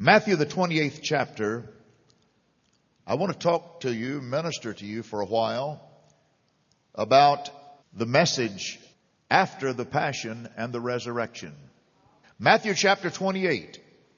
Matthew, the 28th chapter. I want to talk to you, minister to you for a while about the message after the passion and the resurrection. Matthew chapter 28.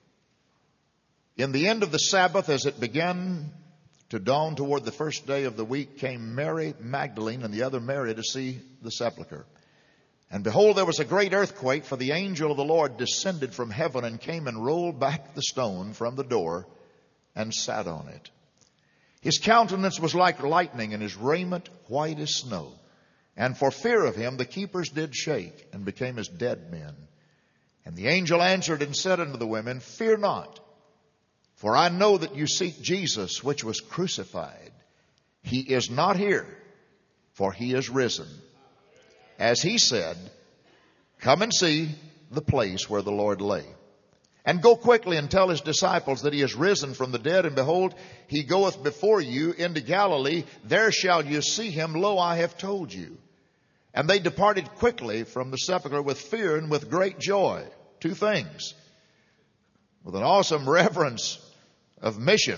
In the end of the Sabbath, as it began to dawn toward the first day of the week, came Mary Magdalene and the other Mary to see the sepulchre. And behold, there was a great earthquake, for the angel of the Lord descended from heaven and came and rolled back the stone from the door and sat on it. His countenance was like lightning, and his raiment white as snow. And for fear of him, the keepers did shake and became as dead men. And the angel answered and said unto the women, Fear not, for I know that you seek Jesus, which was crucified. He is not here, for he is risen. As he said, come and see the place where the Lord lay. And go quickly and tell his disciples that he is risen from the dead. And behold, he goeth before you into Galilee. There shall you see him. Lo, I have told you. And they departed quickly from the sepulchre with fear and with great joy. Two things. With an awesome reverence of mission.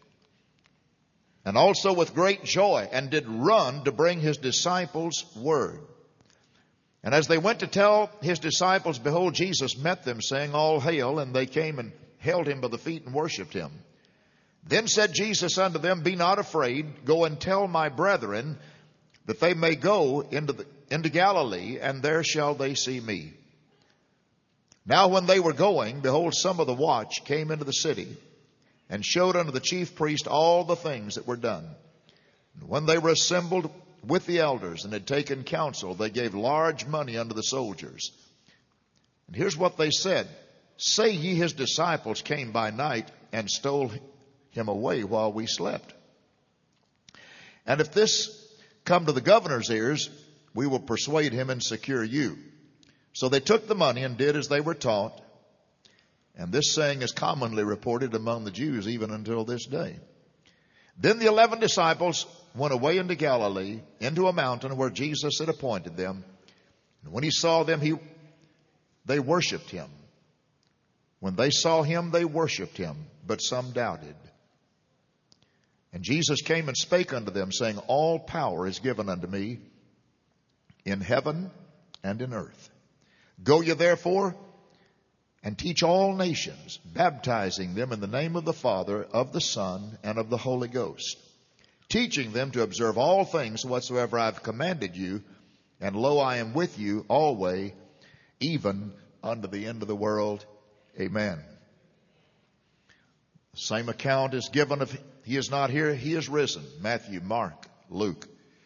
And also with great joy. And did run to bring his disciples word. And as they went to tell his disciples, behold, Jesus met them, saying, All hail. And they came and held him by the feet and worshipped him. Then said Jesus unto them, Be not afraid. Go and tell my brethren that they may go into Galilee, and there shall they see me. Now when they were going, behold, some of the watch came into the city, and showed unto the chief priest all the things that were done. And when they were assembled with the elders and had taken counsel, they gave large money unto the soldiers. And here's what they said. Say ye his disciples came by night and stole him away while we slept. And if this come to the governor's ears, we will persuade him and secure you. So they took the money and did as they were taught. And this saying is commonly reported among the Jews even until this day. Then the 11 disciples went away into Galilee, into a mountain where Jesus had appointed them. And when he saw them, they worshipped him. When they saw him, they worshipped him, but some doubted. And Jesus came and spake unto them, saying, All power is given unto me in heaven and in earth. Go ye therefore and teach all nations, baptizing them in the name of the Father, of the Son, and of the Holy Ghost, teaching them to observe all things whatsoever I have commanded you. And lo, I am with you always, even unto the end of the world. Amen. The same account is given of he is not here, he is risen. Matthew, Mark, Luke.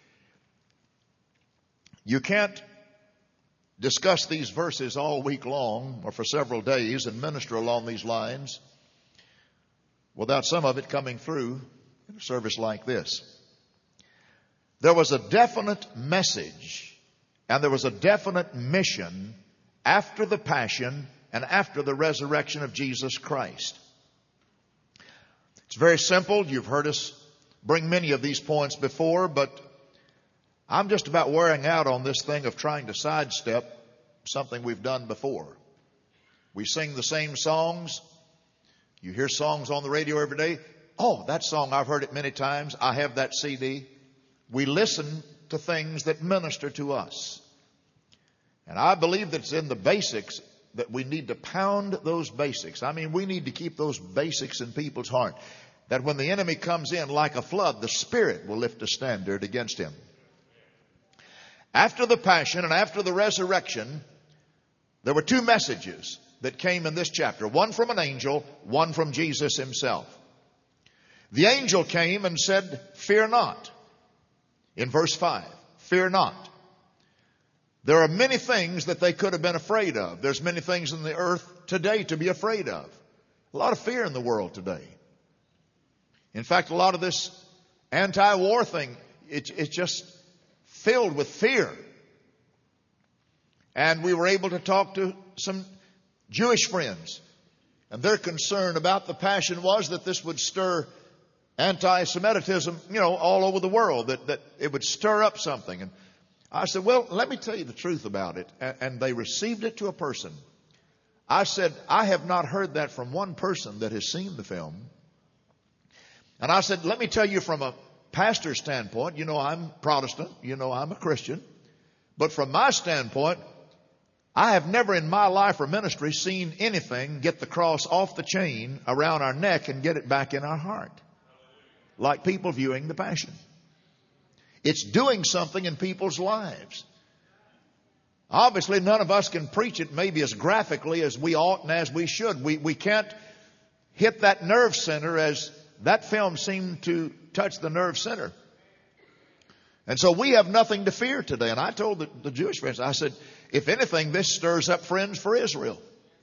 You can't discuss these verses all week long or for several days and minister along these lines without some of it coming through in a service like this. There was a definite message and there was a definite mission after the passion and after the resurrection of Jesus Christ. It's very simple. You've heard us bring many of these points before, but I'm just about wearing out on this thing of trying to sidestep something we've done before. We sing the same songs. You hear songs on the radio every day. Oh, that song, I've heard it many times. I have that CD. We listen to things that minister to us. And I believe that it's in the basics that we need to pound those basics. I mean, we need to keep those basics in people's heart. That when the enemy comes in like a flood, the Spirit will lift a standard against him. After the passion and after the resurrection, there were two messages that came in this chapter. One from an angel, one from Jesus himself. The angel came and said, Fear not. In verse 5, fear not. There are many things that they could have been afraid of. There's many things in the earth today to be afraid of. A lot of fear in the world today. In fact, a lot of this anti-war thing, it's just filled with fear. And we were able to talk to some Jewish friends. And their concern about the passion was that this would stir anti-Semitism, all over the world, that it would stir up something. And I said, well, let me tell you the truth about it. And they received it to a person. I said, I have not heard that from one person that has seen the film. And I said, let me tell you from a pastor's standpoint, you know, I'm Protestant, you know, I'm a Christian. But from my standpoint, I have never in my life or ministry seen anything get the cross off the chain around our neck and get it back in our heart. Like people viewing the Passion. It's doing something in people's lives. Obviously, none of us can preach it maybe as graphically as we ought and as we should. We can't hit that nerve center as that film seemed to touch the nerve center. And so we have nothing to fear today. And I told the Jewish friends, I said, if anything, this stirs up friends for Israel.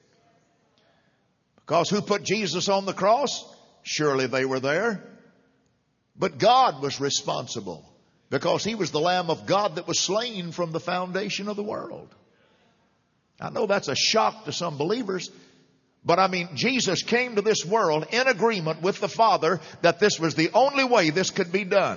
Because who put Jesus on the cross? Surely they were there. But God was responsible. Because he was the Lamb of God that was slain from the foundation of the world. I know that's a shock to some believers. But I mean, Jesus came to this world in agreement with the Father that this was the only way this could be done.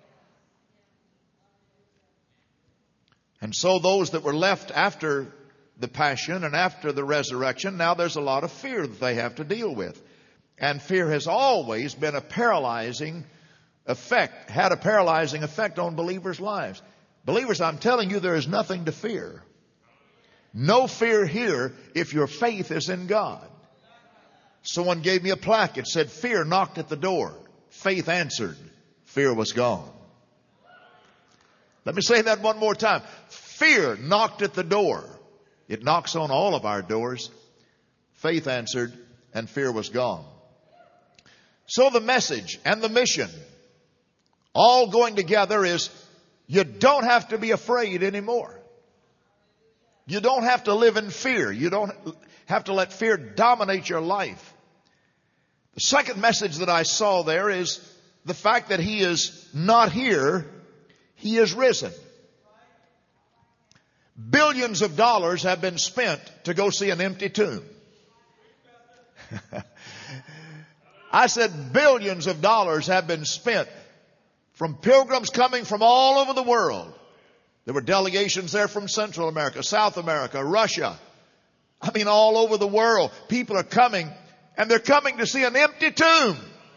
And so those that were left after the Passion and after the resurrection, now there's a lot of fear that they have to deal with. And fear has always been a paralyzing effect, had a paralyzing effect on believers' lives. Believers, I'm telling you, there is nothing to fear. No fear here if your faith is in God. Someone gave me a plaque. It said, fear knocked at the door. Faith answered. Fear was gone. Let me say that one more time. Fear knocked at the door. It knocks on all of our doors. Faith answered and fear was gone. So the message and the mission all going together is you don't have to be afraid anymore. You don't have to live in fear. You don't have to let fear dominate your life. The second message that I saw there is the fact that he is not here. He is risen. Billions of dollars have been spent to go see an empty tomb. I said billions of dollars have been spent from pilgrims coming from all over the world. There were delegations there from Central America, South America, Russia. I mean, all over the world. People are coming, and they're coming to see an empty tomb.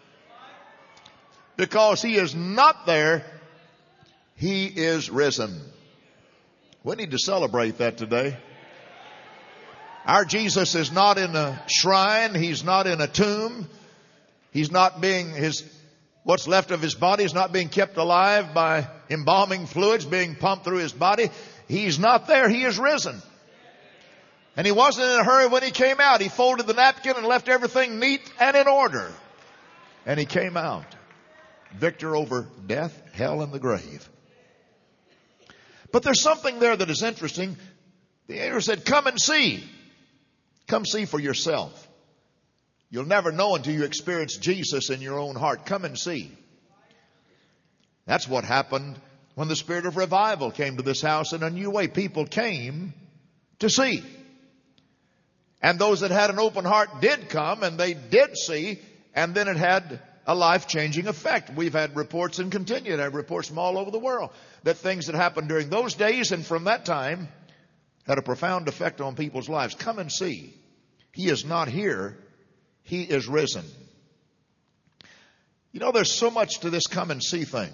Because he is not there. He is risen. We need to celebrate that today. Our Jesus is not in a shrine. He's not in a tomb. He's not being what's left of his body is not being kept alive by embalming fluids being pumped through his body. He's not there. He is risen. And he wasn't in a hurry when he came out. He folded the napkin and left everything neat and in order. And he came out. Victor over death, hell, and the grave. But there's something there that is interesting. The angel said, come and see. Come see for yourself. You'll never know until you experience Jesus in your own heart. Come and see. That's what happened when the spirit of revival came to this house in a new way. People came to see. And those that had an open heart did come and they did see. And then it had a life-changing effect. We've had reports and continue to have reports from all over the world that things that happened during those days and from that time had a profound effect on people's lives. Come and see. He is not here. He is risen. You know, there's so much to this come and see thing.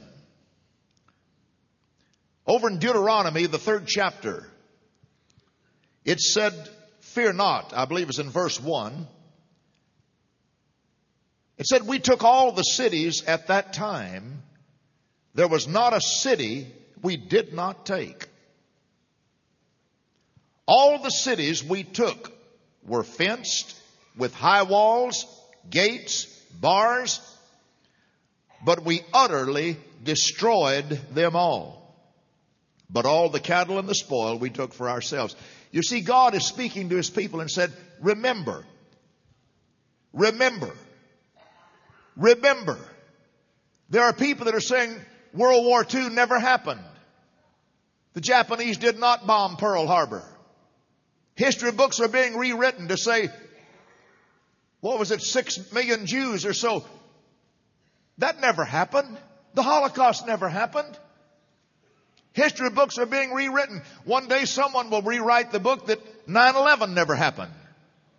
Over in Deuteronomy, the 3rd chapter, it said, fear not. I believe it's in verse 1. It said, we took all the cities at that time. There was not a city we did not take. All the cities we took were fenced with high walls, gates, bars, but we utterly destroyed them all. But all the cattle and the spoil we took for ourselves. You see, God is speaking to his people and said, remember, remember, remember. There are people that are saying World War II never happened. The Japanese did not bomb Pearl Harbor. History books are being rewritten to say, 6 million Jews or so. That never happened. The Holocaust never happened. History books are being rewritten. One day someone will rewrite the book that 9/11 never happened.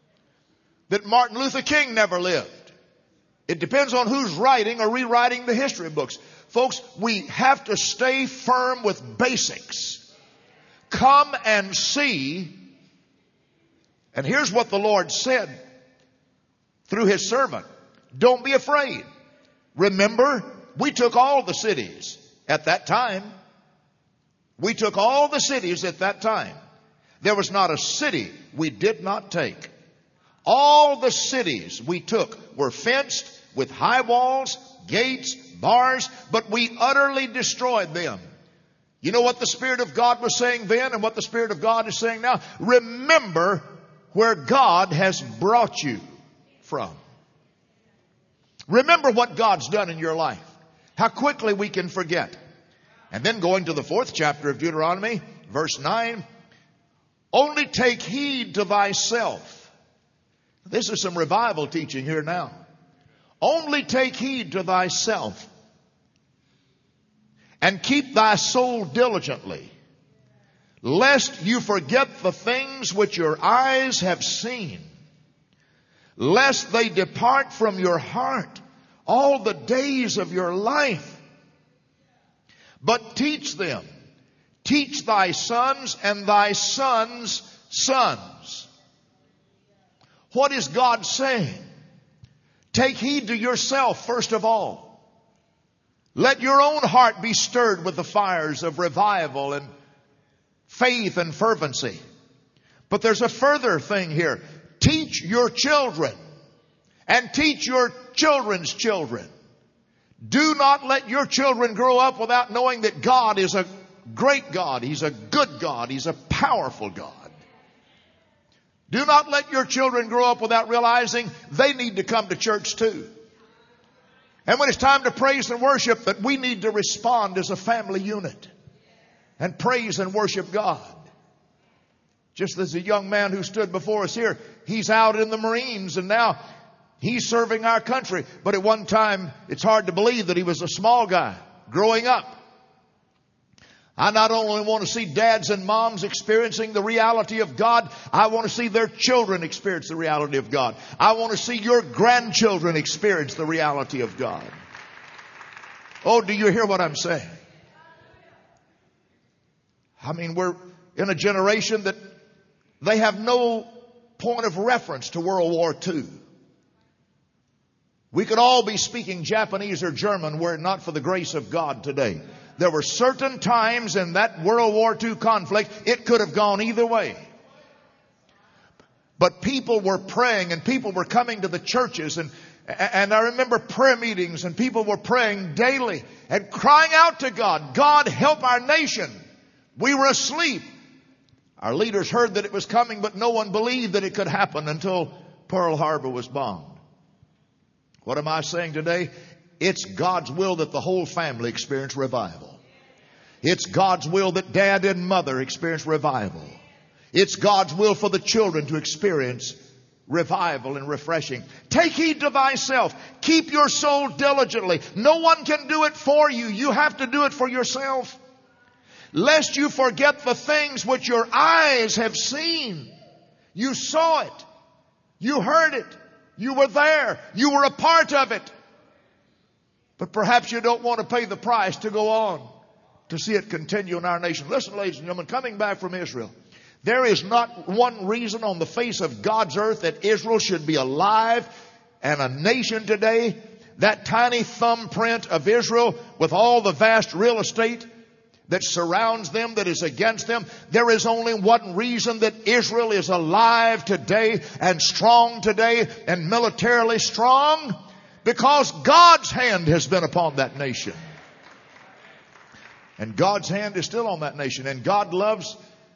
that Martin Luther King never lived. It depends on who's writing or rewriting the history books. Folks, we have to stay firm with basics. Come and see. And here's what the Lord said through His servant. Don't be afraid. Remember, we took all the cities at that time. We took all the cities at that time. There was not a city we did not take. All the cities we took were fenced with high walls, gates, bars, but we utterly destroyed them. You know what the Spirit of God was saying then and what the Spirit of God is saying now? Remember where God has brought you from. Remember what God's done in your life. How quickly we can forget. And then going to the 4th chapter of Deuteronomy, verse 9. Only take heed to thyself. This is some revival teaching here now. Only take heed to thyself. And keep thy soul diligently, lest you forget the things which your eyes have seen, lest they depart from your heart all the days of your life. But teach them. Teach thy sons and thy sons' sons. What is God saying? Take heed to yourself first of all. Let your own heart be stirred with the fires of revival and faith and fervency. But there's a further thing here. Teach your children and teach your children's children. Do not let your children grow up without knowing that God is a great God. He's a good God. He's a powerful God. Do not let your children grow up without realizing they need to come to church too. And when it's time to praise and worship, that we need to respond as a family unit and praise and worship God. Just as a young man who stood before us here, he's out in the Marines and now he's serving our country. But at one time, it's hard to believe that he was a small guy growing up. I not only want to see dads and moms experiencing the reality of God, I want to see their children experience the reality of God. I want to see your grandchildren experience the reality of God. Oh, do you hear what I'm saying? I mean, we're in a generation that they have no point of reference to World War II. We could all be speaking Japanese or German were it not for the grace of God today. There were certain times in that World War II conflict, it could have gone either way. But people were praying and people were coming to the churches and I remember prayer meetings and people were praying daily and crying out to God, God help our nation. We were asleep. Our leaders heard that it was coming, but no one believed that it could happen until Pearl Harbor was bombed. What am I saying today? It's God's will that the whole family experience revival. It's God's will that dad and mother experience revival. It's God's will for the children to experience revival and refreshing. Take heed to thyself. Keep your soul diligently. No one can do it for you. You have to do it for yourself. Lest you forget the things which your eyes have seen. You saw it. You heard it. You were there. You were a part of it. But perhaps you don't want to pay the price to go on to see it continue in our nation. Listen, ladies and gentlemen, coming back from Israel, there is not one reason on the face of God's earth that Israel should be alive and a nation today. That tiny thumbprint of Israel with all the vast real estate that surrounds them, that is against them. There is only one reason that Israel is alive today and strong today and militarily strong. Because God's hand has been upon that nation. And God's hand is still on that nation. And God loves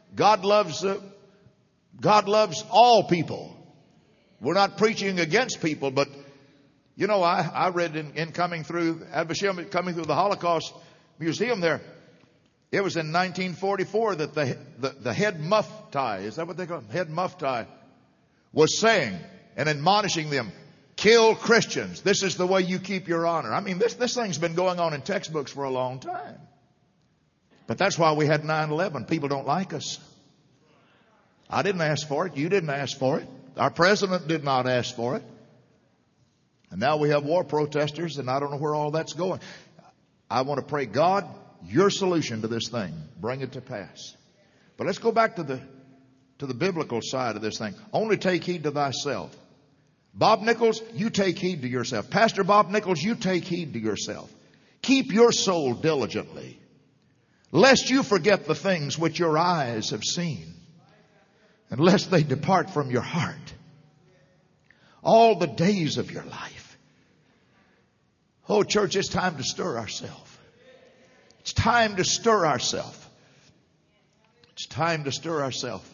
all people. We're not preaching against people, but you know, I read in coming through coming through the Holocaust Museum there. It was in 1944 that the head mufti, is that what they call him? Head mufti was saying and admonishing them, kill Christians. This is the way you keep your honor. I mean, this thing's been going on in textbooks for a long time. But that's why we had 9/11. People don't like us. I didn't ask for it. You didn't ask for it. Our president did not ask for it. And now we have war protesters, and I don't know where all that's going. I want to pray, God, your solution to this thing, bring it to pass. But let's go back to the biblical side of this thing. Only take heed to thyself. Bob Nichols, you take heed to yourself. Pastor Bob Nichols, you take heed to yourself. Keep your soul diligently, lest you forget the things which your eyes have seen, and lest they depart from your heart all the days of your life. Oh, church, it's time to stir ourselves. It's time to stir ourselves. It's time to stir ourselves.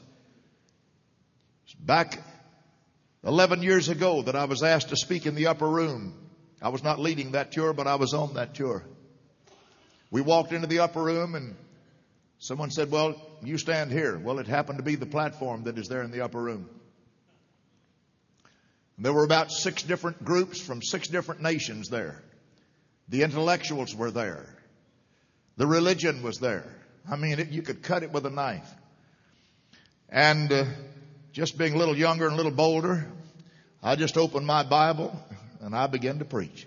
Back 11 years ago that I was asked to speak in the upper room. I was not leading that tour, but I was on that tour. We walked into the upper room and someone said, well, you stand here. Well, it happened to be the platform that is there in the upper room. And there were about 6 different groups from 6 different nations there. The intellectuals were there. The religion was there. I mean, you could cut it with a knife. And just being a little younger and a little bolder, I just opened my Bible and I began to preach.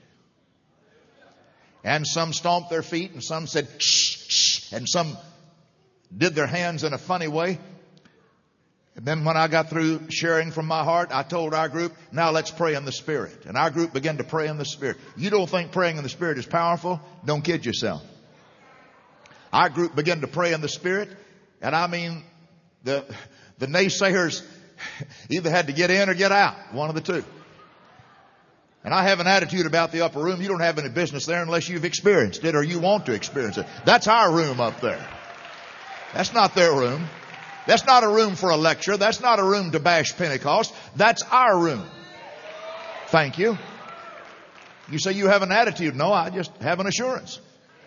And some stomped their feet and some said, shh, shh, and some did their hands in a funny way. And then when I got through sharing from my heart, I told our group, now let's pray in the Spirit. And our group began to pray in the Spirit. You don't think praying in the Spirit is powerful? Don't kid yourself. Our group began to pray in the Spirit. And I mean, the naysayers either had to get in or get out. One of the two. And I have an attitude about the upper room. You don't have any business there unless you've experienced it or you want to experience it. That's our room up there. That's not their room. That's not a room for a lecture. That's not a room to bash Pentecost. That's our room. Thank you. You say you have an attitude. No, I just have an assurance.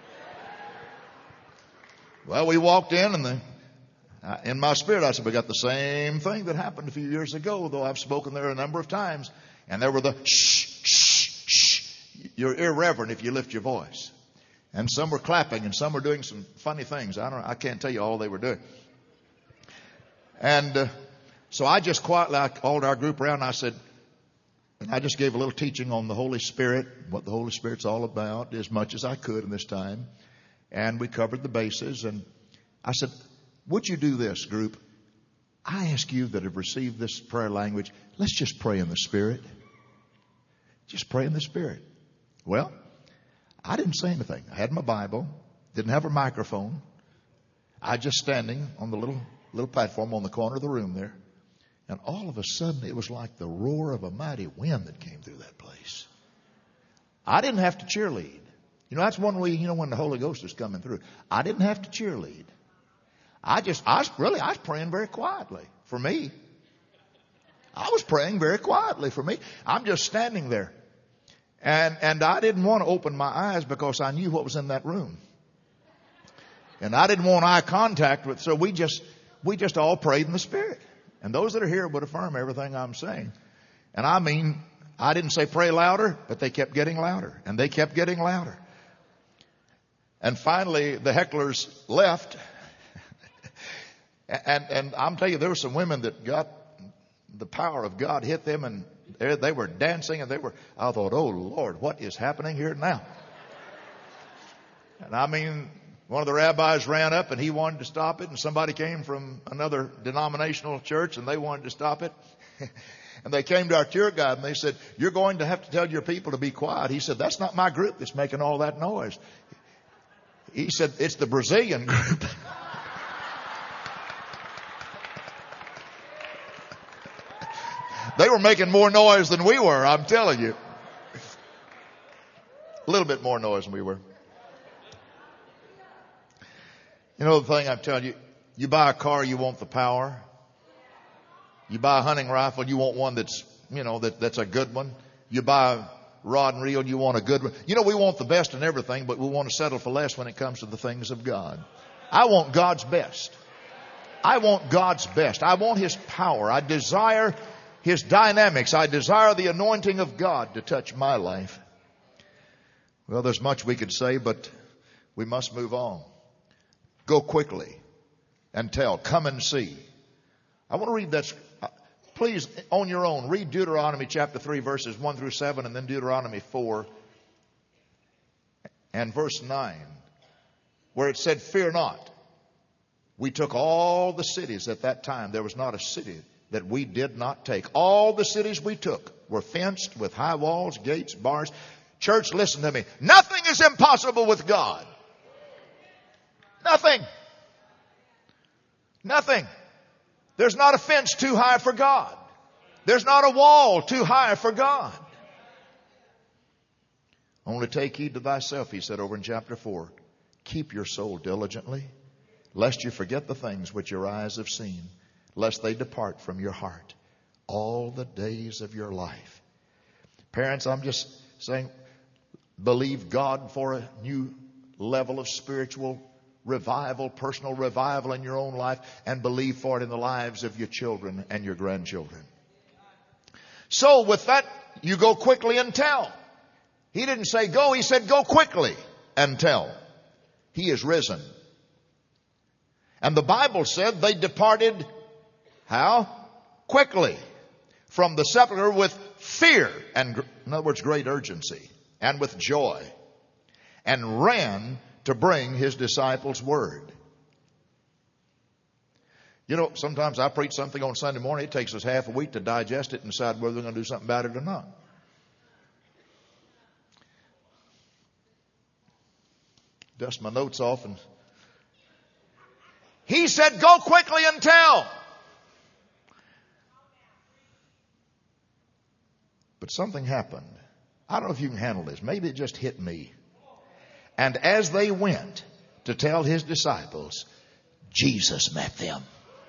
Well, we walked in and in my spirit I said, we got the same thing that happened a few years ago, though I've spoken there a number of times. And there were the shh, shh, shh. You're irreverent if you lift your voice. And some were clapping and some were doing some funny things. I can't tell you all they were doing. And so I just quietly called our group around and I said, and I just gave a little teaching on the Holy Spirit, what the Holy Spirit's all about, as much as I could in this time. And we covered the bases. And I said, would you do this, group? I ask you that have received this prayer language, let's just pray in the Spirit. Just pray in the Spirit. Well, I didn't say anything. I had my Bible, didn't have a microphone. I just standing on the little platform on the corner of the room there. And all of a sudden, it was like the roar of a mighty wind that came through that place. I didn't have to cheerlead. You know, that's one way, when the Holy Ghost is coming through. I didn't have to cheerlead. I was praying very quietly for me. I was praying very quietly for me. I'm just standing there. And I didn't want to open my eyes because I knew what was in that room. And I didn't want eye contact with, so we just all prayed in the Spirit. And those that are here would affirm everything I'm saying. And I mean, I didn't say pray louder, but they kept getting louder. And they kept getting louder. And finally, the hecklers left. and I'm telling you, there were some women that got the power of God hit them and they were dancing and I thought, oh Lord, what is happening here now? And I mean, one of the rabbis ran up and he wanted to stop it, and somebody came from another denominational church and they wanted to stop it. And they came to our tour guide and they said, you're going to have to tell your people to be quiet. He said, that's not my group that's making all that noise. He said, it's the Brazilian group. They were making more noise than we were, I'm telling you. A little bit more noise than we were. You know the thing I'm telling you, you buy a car, you want the power. You buy a hunting rifle, you want one that's, that's a good one. You buy a rod and reel, you want a good one. We want the best in everything, but we want to settle for less when it comes to the things of God. I want God's best. I want God's best. I want His power. I desire His dynamics. I desire the anointing of God to touch my life. Well, there's much we could say, but we must move on. Go quickly and tell. Come and see. I want to read that. Please, on your own, read Deuteronomy chapter 3, verses 1 through 7, and then Deuteronomy 4 and verse 9, where it said, fear not. We took all the cities at that time. There was not a city that we did not take. All the cities we took were fenced with high walls, gates, bars. Church, listen to me. Nothing is impossible with God. Nothing. Nothing. There's not a fence too high for God. There's not a wall too high for God. Only take heed to thyself, he said over in chapter 4. Keep your soul diligently, lest you forget the things which your eyes have seen, lest they depart from your heart all the days of your life. Parents, I'm just saying, believe God for a new level of spiritual revival, personal revival in your own life, and believe for it in the lives of your children and your grandchildren. So with that, you go quickly and tell. He didn't say go, he said go quickly and tell. He is risen. And the Bible said they departed, how? Quickly from the sepulchre with fear and, in other words, great urgency, and with joy, and ran to bring his disciples word. You know, sometimes I preach something on Sunday morning. It takes us half a week to digest it and decide whether we're going to do something about it or not. Dust my notes off, and he said, go quickly and tell. But something happened. I don't know if you can handle this. Maybe it just hit me. And as they went to tell his disciples, Jesus met them.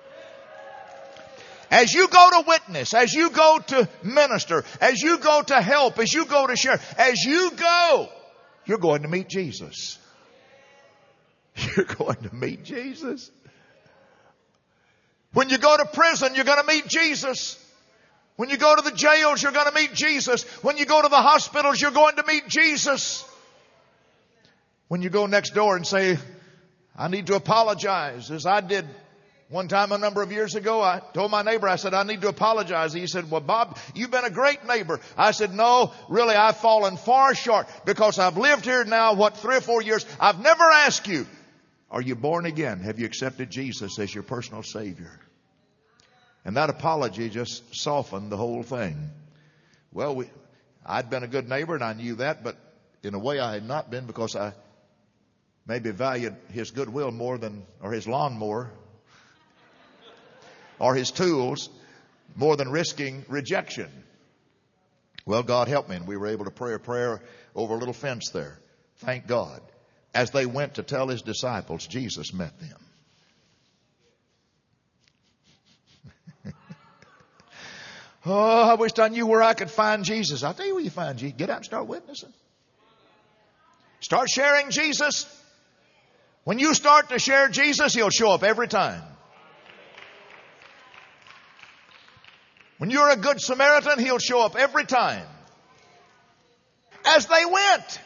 As you go to witness, as you go to minister, as you go to help, as you go to share, as you go, you're going to meet Jesus. You're going to meet Jesus. When you go to prison, you're going to meet Jesus. When you go to the jails, you're going to meet Jesus. When you go to the hospitals, you're going to meet Jesus. When you go next door and say, I need to apologize, as I did one time a number of years ago, I told my neighbor, I said, I need to apologize. He said, well, Bob, you've been a great neighbor. I said, no, really, I've fallen far short because I've lived here now, 3 or 4 years. I've never asked you, are you born again? Have you accepted Jesus as your personal Savior? And that apology just softened the whole thing. Well, I'd been a good neighbor and I knew that, but in a way I had not been, because I maybe valued his goodwill more than, or his lawnmower, or his tools, more than risking rejection. Well, God helped me, and we were able to pray a prayer over a little fence there. Thank God. As they went to tell his disciples, Jesus met them. Oh, I wished I knew where I could find Jesus. I'll tell you where you find Jesus. Get out and start witnessing. Start sharing Jesus. When you start to share Jesus, he'll show up every time. When you're a good Samaritan, he'll show up every time. As they went,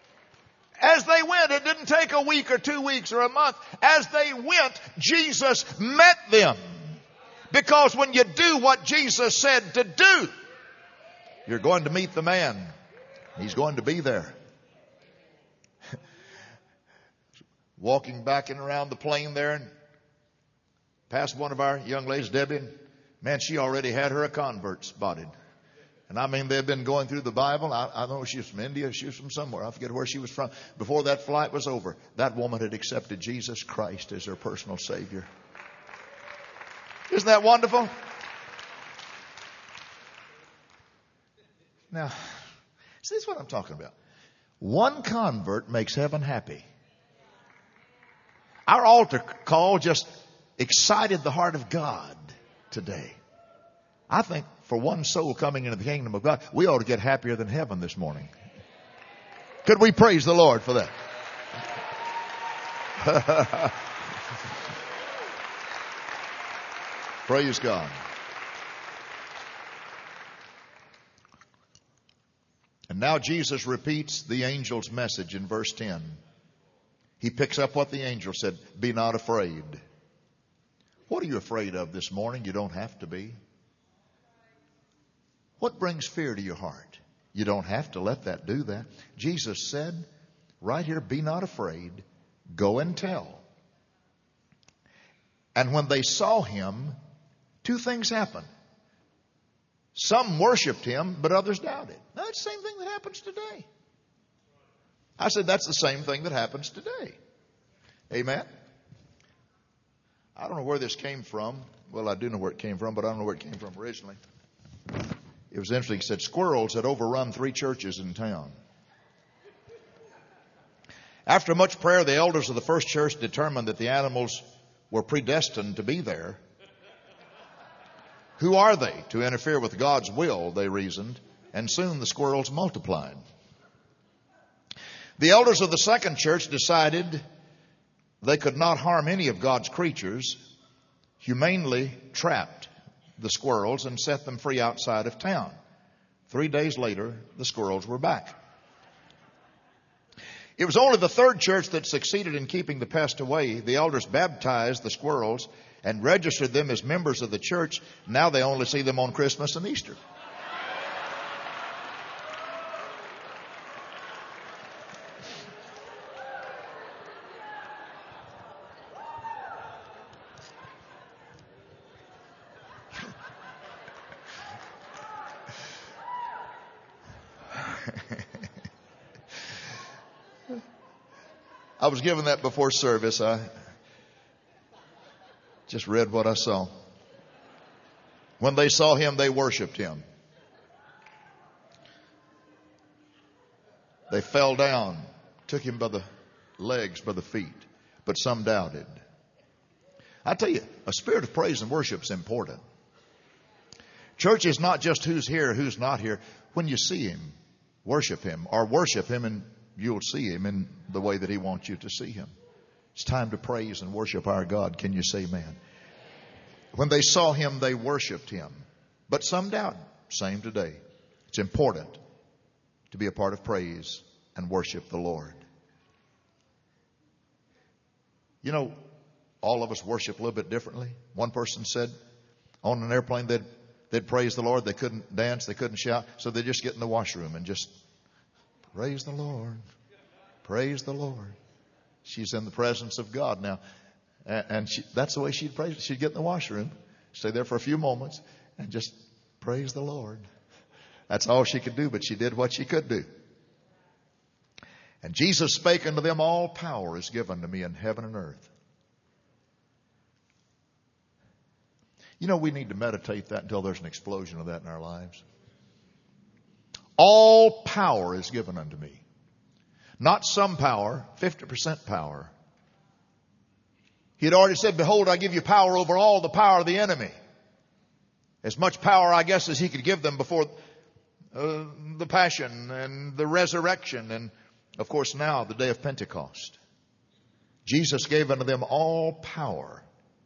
it didn't take a week or 2 weeks or a month. As they went, Jesus met them. Because when you do what Jesus said to do, you're going to meet the man. He's going to be there. Walking back and around the plain there, and past one of our young ladies, Debbie, and man, she already had her a convert spotted. And I mean, they've been going through the Bible. I don't know if she was from India, she was from somewhere. I forget where she was from. Before that flight was over, that woman had accepted Jesus Christ as her personal Savior. Isn't that wonderful? Now, see, this is what I'm talking about. One convert makes heaven happy. Our altar call just excited the heart of God today. I think for one soul coming into the kingdom of God, we ought to get happier than heaven this morning. Could we praise the Lord for that? Praise God. And now Jesus repeats the angel's message in verse 10. He picks up what the angel said. Be not afraid. What are you afraid of this morning? You don't have to be. What brings fear to your heart? You don't have to let that do that. Jesus said right here, be not afraid, go and tell. And when they saw him, two things happened. Some worshiped him, but others doubted. Now, that's the same thing that happens today. I said that's the same thing that happens today. Amen? I don't know where this came from. Well, I do know where it came from, but I don't know where it came from originally. It was interesting. It said squirrels had overrun 3 churches in town. After much prayer, the elders of the first church determined that the animals were predestined to be there. Who are they to interfere with God's will, they reasoned, and soon the squirrels multiplied. The elders of the second church decided they could not harm any of God's creatures, humanely trapped the squirrels and set them free outside of town. 3 days later, the squirrels were back. It was only the third church that succeeded in keeping the pest away. The elders baptized the squirrels and registered them as members of the church. Now they only see them on Christmas and Easter. I was given that before service. I just read what I saw. When they saw him, they worshiped him. They fell down, took him by the legs, by the feet, but some doubted. I tell you, a spirit of praise and worship is important. Church is not just who's here, who's not here. When you see him, worship him, or worship him and you'll see him in the way that he wants you to see him. It's time to praise and worship our God. Can you say amen? When they saw him, they worshiped him. But some doubted. Same today. It's important to be a part of praise and worship the Lord. You know, all of us worship a little bit differently. One person said on an airplane they'd praise the Lord. They couldn't dance. They couldn't shout. So they just get in the washroom and just praise the Lord. Praise the Lord. She's in the presence of God now. And that's the way she'd praise. She'd get in the washroom, stay there for a few moments, and just praise the Lord. That's all she could do, but she did what she could do. And Jesus spake unto them, all power is given to me in heaven and earth. You know, we need to meditate that until there's an explosion of that in our lives. All power is given unto me. Not some power, 50% power. He had already said, behold, I give you power over all the power of the enemy. As much power, I guess, as he could give them before the passion and the resurrection. And, of course, now the day of Pentecost. Jesus gave unto them all power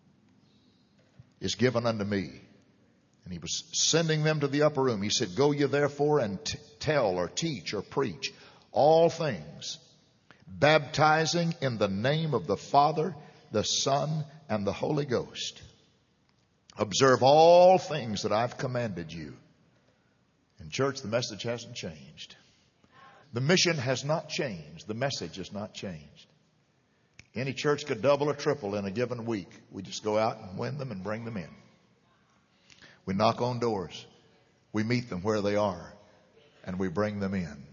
is given unto me. And he was sending them to the upper room. He said, go ye therefore and tell or teach or preach all things, baptizing in the name of the Father, the Son, and the Holy Ghost. Observe all things that I've commanded you. In church, the message hasn't changed. The mission has not changed. The message has not changed. Any church could double or triple in a given week. We just go out and win them and bring them in. We knock on doors. We meet them where they are. And we bring them in.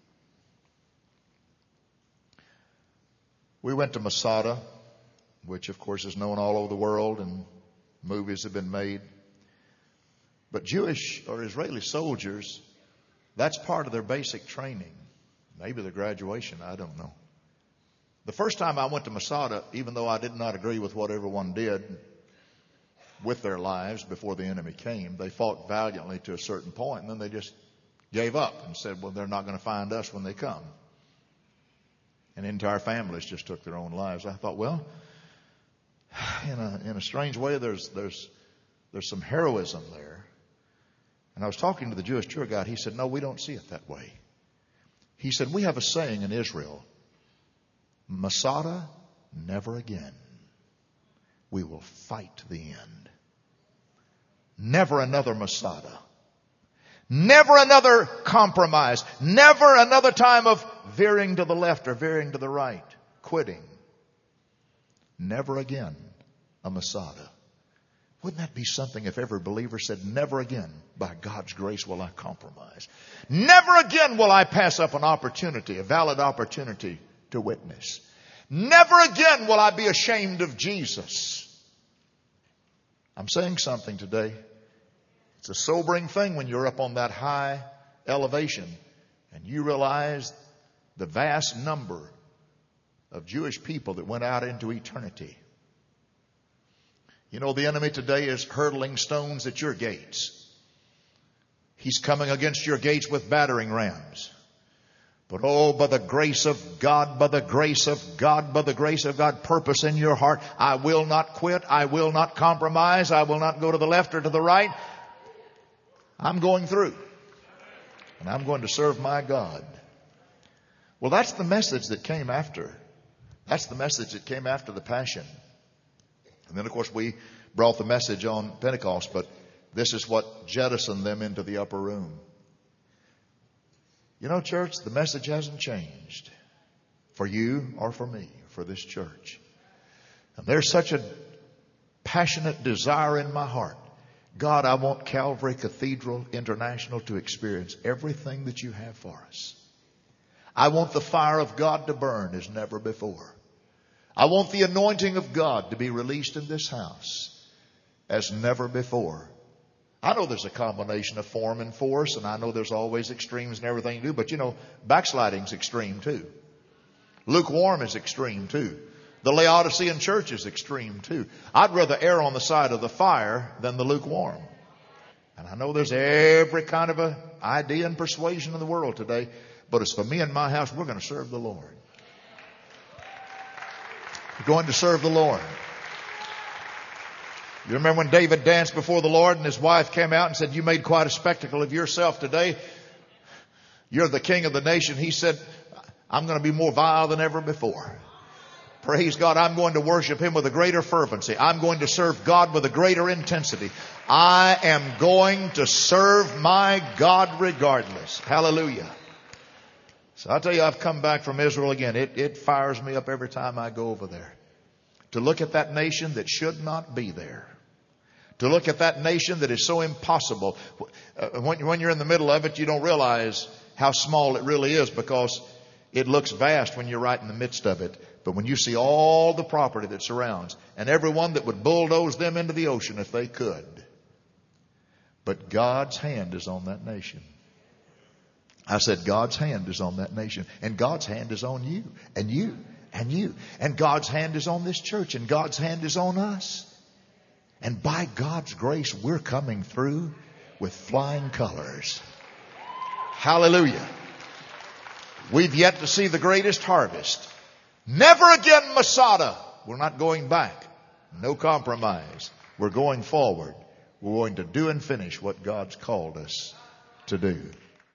We went to Masada, which of course is known all over the world and movies have been made. But Jewish or Israeli soldiers, that's part of their basic training. Maybe their graduation, I don't know. The first time I went to Masada, even though I did not agree with what everyone did with their lives before the enemy came, they fought valiantly to a certain point, and then they just gave up and said, well, they're not going to find us when they come. And entire families just took their own lives. I thought, well, in a strange way, there's some heroism there. And I was talking to the Jewish tour guide. He said, no, we don't see it that way. He said, we have a saying in Israel, Masada, never again. We will fight to the end. Never another Masada. Never another compromise. Never another time of veering to the left or veering to the right. Quitting. Never again a Masada. Wouldn't that be something if every believer said, never again, by God's grace, will I compromise. Never again will I pass up an opportunity, a valid opportunity to witness. Never again will I be ashamed of Jesus. I'm saying something today. It's a sobering thing when you're up on that high elevation and you realize the vast number of Jewish people that went out into eternity. You know, the enemy today is hurtling stones at your gates. He's coming against your gates with battering rams. But oh, by the grace of God, by the grace of God, by the grace of God, purpose in your heart. I will not quit. I will not compromise. I will not go to the left or to the right. I'm going through. And I'm going to serve my God. Well, that's the message that came after. That's the message that came after the Passion. And then, of course, we brought the message on Pentecost, but this is what jettisoned them into the upper room. You know, church, the message hasn't changed for you or for me, for this church. And there's such a passionate desire in my heart. God, I want Calvary Cathedral International to experience everything that you have for us. I want the fire of God to burn as never before. I want the anointing of God to be released in this house as never before. I know there's a combination of form and force, and I know there's always extremes in everything you do, but you know, backsliding's extreme too. Lukewarm is extreme too. The Laodicean church is extreme too. I'd rather err on the side of the fire than the lukewarm. And I know there's every kind of a idea and persuasion in the world today, but as for me and my house, we're going to serve the Lord. We're going to serve the Lord. You remember when David danced before the Lord and his wife came out and said, you made quite a spectacle of yourself today. You're the king of the nation. He said, I'm going to be more vile than ever before. Praise God. I'm going to worship him with a greater fervency. I'm going to serve God with a greater intensity. I am going to serve my God regardless. Hallelujah. So I'll tell you, I've come back from Israel again. It fires me up every time I go over there. To look at that nation that should not be there. To look at that nation that is so impossible. When you're in the middle of it, you don't realize how small it really is because it looks vast when you're right in the midst of it. But when you see all the property that surrounds and everyone that would bulldoze them into the ocean if they could. But God's hand is on that nation. I said God's hand is on that nation. And God's hand is on you and you and you. And God's hand is on this church and God's hand is on us. And by God's grace, we're coming through with flying colors. Hallelujah. We've yet to see the greatest harvest. Never again Masada. We're not going back. No compromise. We're going forward. We're going to do and finish what God's called us to do.